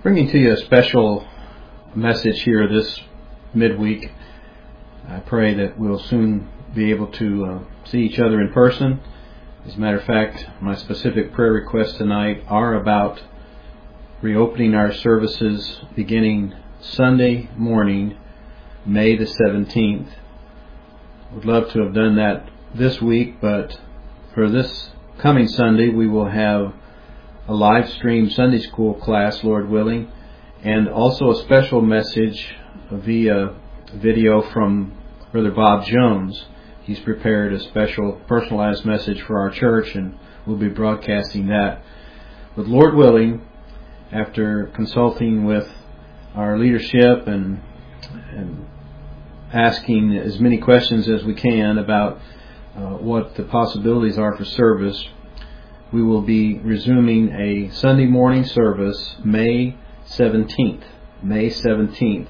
Bringing to you a special message here this midweek. I pray that we'll soon be able to see each other in person. As a matter of fact, my specific prayer requests tonight are about reopening our services beginning Sunday morning, May the 17th. Would love to have done that this week, but for this coming Sunday we will have a live stream Sunday school class, Lord willing, and also a special message via video from Brother Bob Jones. He's prepared a special personalized message for our church, and we'll be broadcasting that. But Lord willing, after consulting with our leadership and asking as many questions as we can about what the possibilities are for service, we will be resuming a Sunday morning service May 17th. May 17th.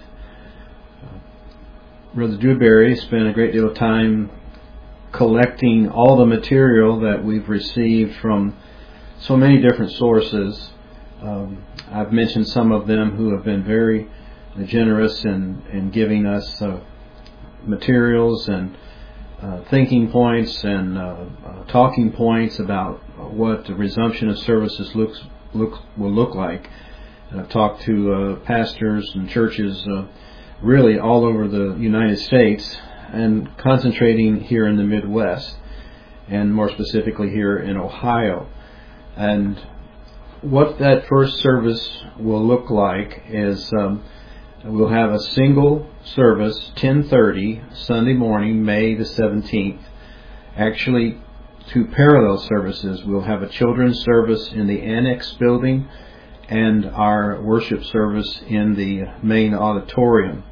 Brother Dewberry spent a great deal of time collecting all the material that we've received from so many different sources. I've mentioned some of them who have been very generous in giving us materials and thinking points and talking points about what the resumption of services will look like. And I've talked to pastors and churches really all over the United States, and concentrating here in the Midwest, and more specifically here in Ohio. And what that first service will look like is we'll have a single service, 10:30, Sunday morning, May the 17th. Actually, two parallel services. We'll have a children's service in the Annex building and our worship service in the main auditorium.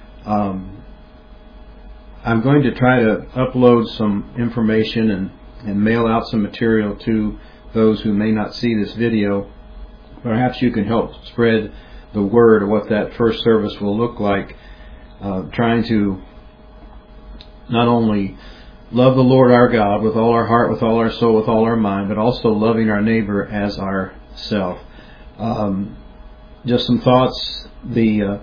I'm going to try to upload some information and mail out some material to those who may not see this video. Perhaps you can help spread the word of what that first service will look like, trying to not only love the Lord our God with all our heart, with all our soul, with all our mind, but also loving our neighbor as ourself. Just some thoughts. The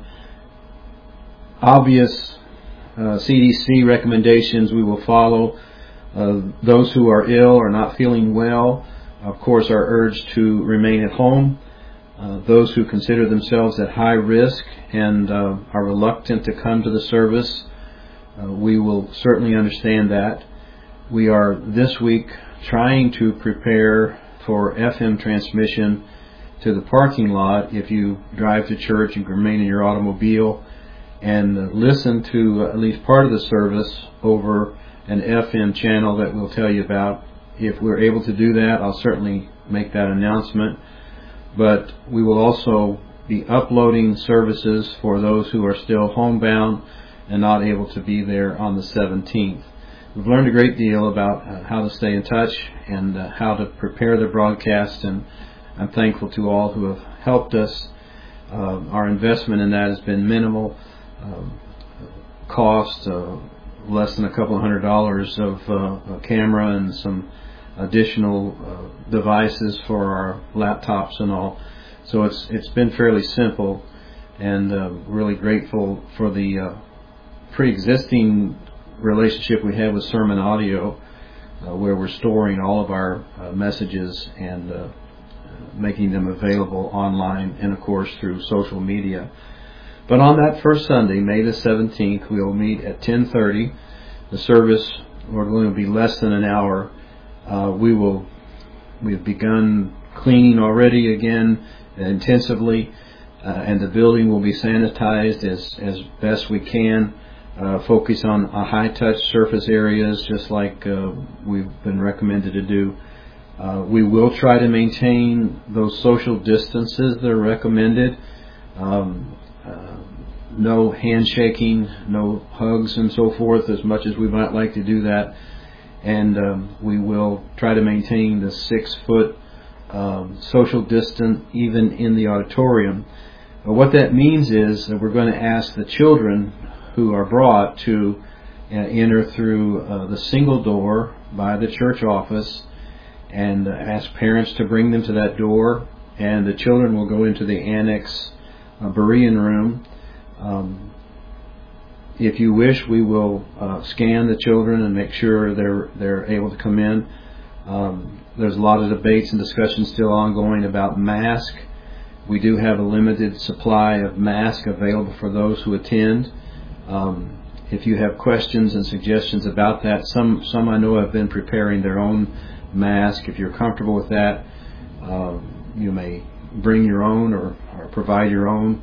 obvious CDC recommendations we will follow. Those who are ill or not feeling well, of course, are urged to remain at home. Those who consider themselves at high risk and are reluctant to come to the service, we will certainly understand that. We are this week trying to prepare for FM transmission to the parking lot if you drive to church and remain in your automobile, and listen to at least part of the service over an FM channel that we'll tell you about. If we're able to do that, I'll certainly make that announcement. But we will also be uploading services for those who are still homebound and not able to be there on the 17th. We've learned a great deal about how to stay in touch and how to prepare the broadcast, and I'm thankful to all who have helped us. Our investment in that has been minimal. Cost less than a couple of $100 of a camera and some additional devices for our laptops and all. So it's been fairly simple, and really grateful for the pre-existing relationship we have with Sermon Audio, where we're storing all of our messages and making them available online and of course through social media. But on that first Sunday, May the 17th, we will meet at 10:30. The service, Lord willing, will be less than an hour. We've begun cleaning already again intensively, and the building will be sanitized as best we can. Focus on high-touch surface areas, just like we've been recommended to do. We will try to maintain those social distances that are recommended. No handshaking, no hugs and so forth, as much as we might like to do that. And we will try to maintain the 6-foot social distance even in the auditorium. What that means is that we're going to ask the children who are brought to enter through the single door by the church office, and ask parents to bring them to that door and the children will go into the annex Berean room. If you wish, we will scan the children and make sure they're able to come in. There's a lot of debates and discussions still ongoing about masks. We do have a limited supply of masks available for those who attend. If you have questions and suggestions about that, some I know have been preparing their own mask. If you're comfortable with that, you may bring your own or provide your own.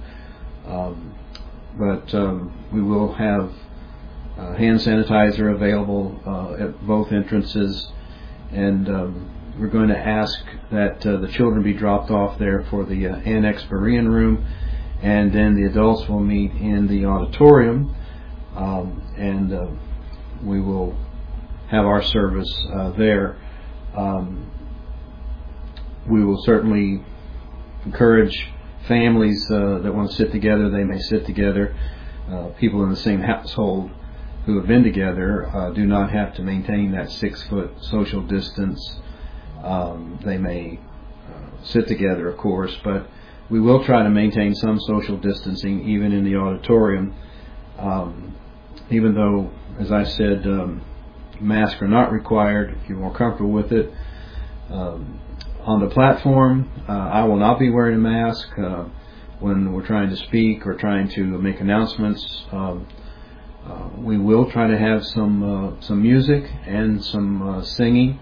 But we will have hand sanitizer available at both entrances, and we're going to ask that the children be dropped off there for the annex Berean room, and then the adults will meet in the auditorium, and we will have our service there. We will certainly encourage families that want to sit together. They may sit together. People in the same household who have been together do not have to maintain that 6-foot social distance. They may sit together, of course, but we will try to maintain some social distancing even in the auditorium. Even though, as I said, masks are not required if you're more comfortable with it. On the platform, I will not be wearing a mask when we're trying to speak or trying to make announcements. We will try to have some music and some singing.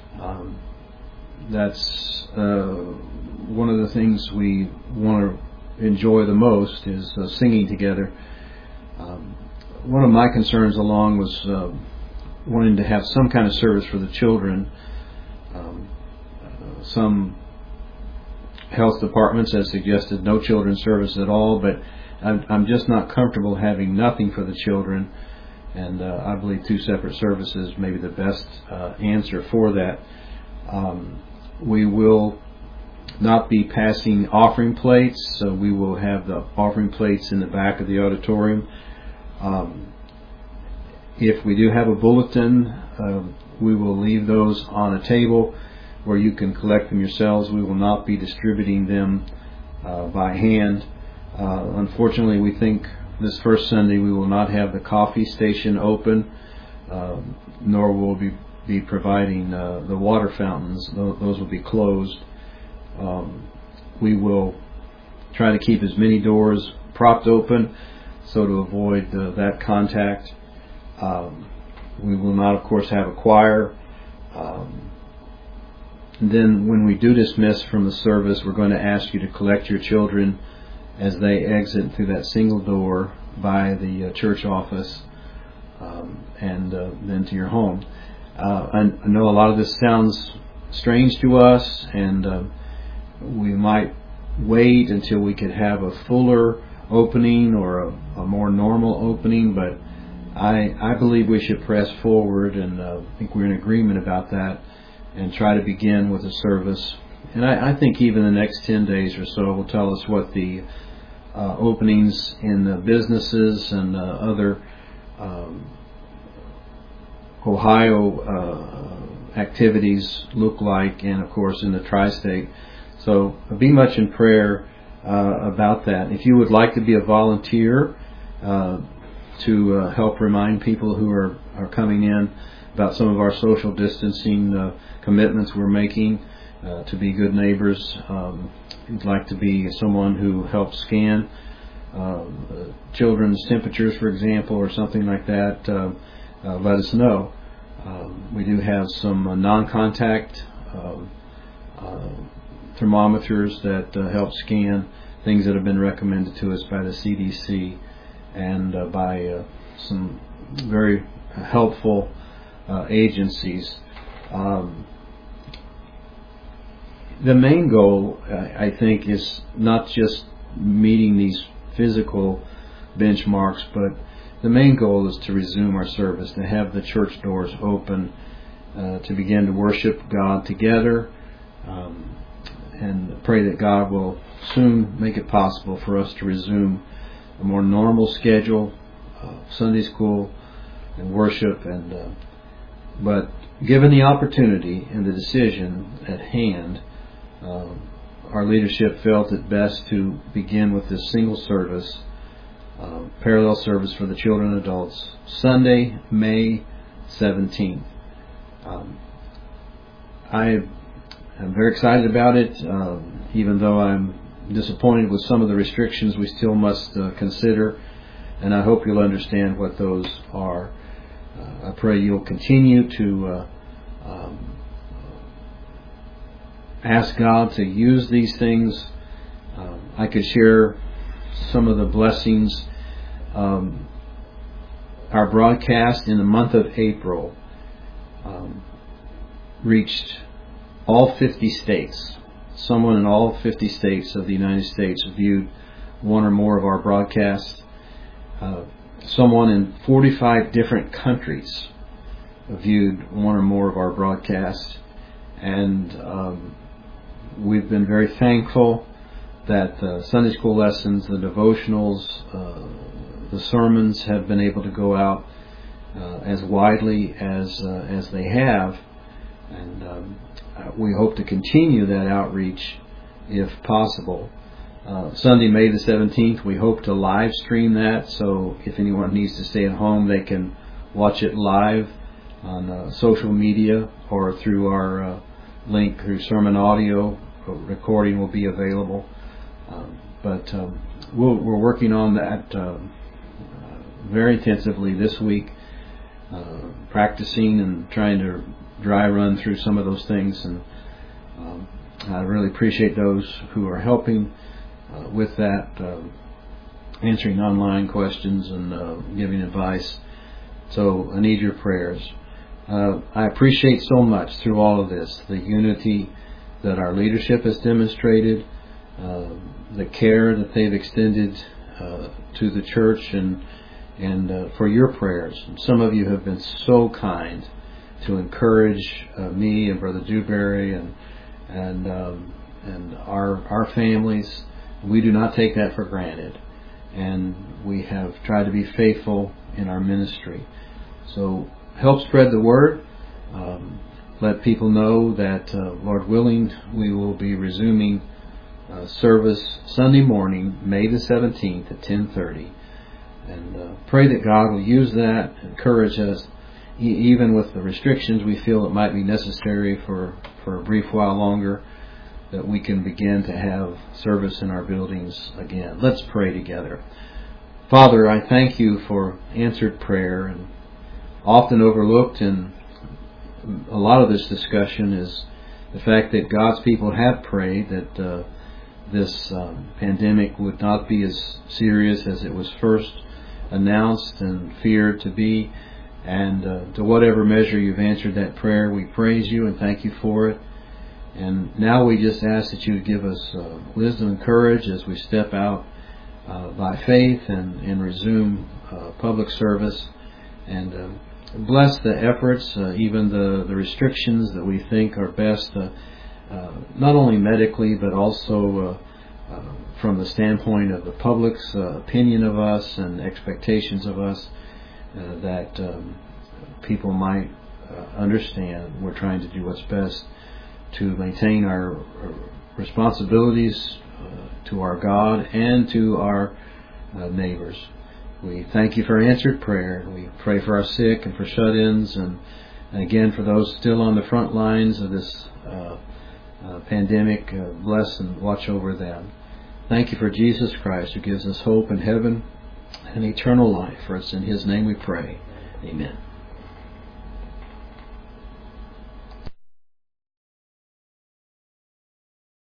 That's one of the things we want to enjoy the most is singing together. One of my concerns along was wanting to have some kind of service for the children. Some health departments have suggested no children's service at all, but I'm just not comfortable having nothing for the children, and I believe 2 separate services may be the best answer for that. We will not be passing offering plates, so we will have the offering plates in the back of the auditorium. If we do have a bulletin, we will leave those on a table where you can collect them yourselves. We will not be distributing them by hand. Unfortunately, we think this first Sunday we will not have the coffee station open, nor will we be providing the water fountains. Those will be closed. We will try to keep as many doors propped open so to avoid that contact. We will not, of course, have a choir. Then when we do dismiss from the service, we're going to ask you to collect your children as they exit through that single door by the church office, and then to your home. I know a lot of this sounds strange to us, and we might wait until we could have a fuller opening or a more normal opening, but I believe we should press forward, and I think we're in agreement about that, and try to begin with a service. And I think even the next 10 days or so will tell us what the openings in the businesses and other Ohio activities look like, and of course in the tri-state. So be much in prayer about that. If you would like to be a volunteer to help remind people who are coming in about some of our social distancing commitments we're making, to be good neighbors. You'd like to be someone who helps scan children's temperatures, for example, or something like that, let us know. We do have some non-contact thermometers that help scan things that have been recommended to us by the CDC and by some very helpful agencies. The main goal, I think, is not just meeting these physical benchmarks, but the main goal is to resume our service, to have the church doors open, to begin to worship God together, and pray that God will soon make it possible for us to resume a more normal schedule, Sunday school and worship, but given the opportunity and the decision at hand, our leadership felt it best to begin with this single service, parallel service for the children and adults, Sunday, May 17th. I am very excited about it, even though I'm disappointed with some of the restrictions we still must consider, and I hope you'll understand what those are. I pray you'll continue to ask God to use these things. I could share some of the blessings. Our broadcast in the month of April reached all 50 states. Someone in all 50 states of the United States viewed one or more of our broadcasts. Someone in 45 different countries viewed one or more of our broadcasts. And we've been very thankful that the Sunday school lessons, the devotionals, the sermons have been able to go out as widely as they have. And we hope to continue that outreach if possible. Sunday, May the 17th, we hope to live stream that, so if anyone needs to stay at home, they can watch it live on social media or through our link through sermon audio. Recording will be available. But we're working on that very intensively this week, practicing and trying to dry run through some of those things. And I really appreciate those who are helping with that, answering online questions and giving advice. So I need your prayers. I appreciate so much through all of this the unity that our leadership has demonstrated, the care that they've extended to the church, and for your prayers. Some of you have been so kind to encourage me and Brother Dewberry and our families. We do not take that for granted, and we have tried to be faithful in our ministry. So help spread the word. Let people know that, Lord willing, we will be resuming service Sunday morning, May the 17th at 10:30. And pray that God will use that, encourage us, even with the restrictions we feel it might be necessary for a brief while longer, that we can begin to have service in our buildings again. Let's pray together. Father, I thank you for answered prayer, and often overlooked in a lot of this discussion is the fact that God's people have prayed that this pandemic would not be as serious as it was first announced and feared to be. And to whatever measure you've answered that prayer, we praise you and thank you for it. And now we just ask that you would give us wisdom and courage as we step out by faith and resume public service. And bless the efforts, even the restrictions that we think are best, not only medically, but also from the standpoint of the public's opinion of us and expectations of us, that people might understand we're trying to do what's best to maintain our responsibilities to our God and to our neighbors. We thank you for answered prayer. We pray for our sick and for shut-ins, and again for those still on the front lines of this pandemic. Bless and watch over them. Thank you for Jesus Christ, who gives us hope in heaven and eternal life. For it's in His name we pray. Amen.